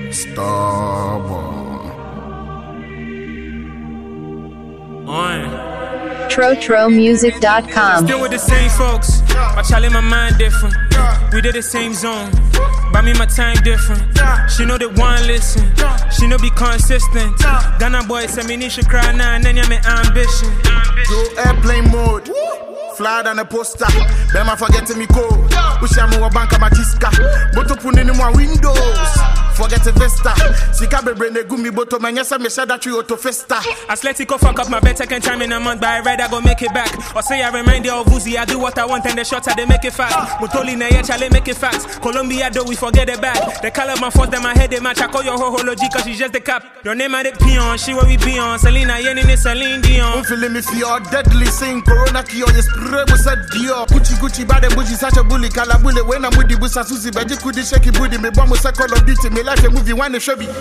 TroTroMusic.com. Still with the same folks, but y'all in my mind different. We did the same zone, but me my time different. She know that one listen, she know be consistent. Ghana boy say me need to cry now and then you my ambition. Do airplane mode, fly than a poster. Bema forgetting me code. Wish I'm more bank of my tiska. But to put in my windows. Forget the Vesta. Sika be brain the gumi boto man. Yes, I me said that you auto festa. Atletico fuck up my bet second time in a month, but I rather go make it back. Or say I remind you of Uzi, I do what I want and the shots I they make it fast. Mutoli na ye chale make it fast. Colombia do we forget it back. The color my force them my head they match. I call your ho-hology cause she's just the cap. Your name I the peon, she where we be on. Selena Yenin is Celine Dion. I'm feeling me feel deadly. Saying Corona key on your spray was a Dior. Gucci bad and bougie such a bully. Kala bully when I'm with the busa Susie. But you couldn't shake it booty. Me bomb was a Call of Duty. Me like a movie one the shabby.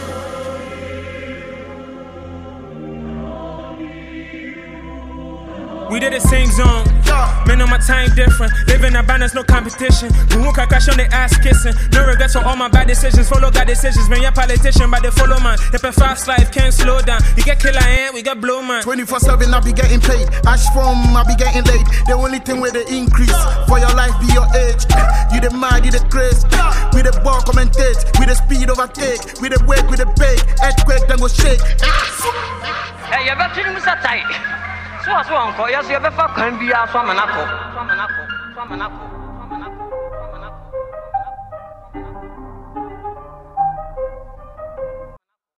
We did the same zone, man on my time different. Living a balance, no competition. We won't crash on the ass kissing. No regrets for all my bad decisions. Follow God decisions, man, you're politician, but they follow man. They pay fast life, can't slow down. You get killer ant, we get blow man. 24/7, I be getting paid. Ash from, I be getting laid. The only thing where they increase for your life be your age. You the mad, you the craze. With the ball commentate, with the speed overtake, with the weight, with the bake. Earthquake, then go shake. Hey, you better do that tight. So, uncle, yes, you ever fuck can be our swam and apple.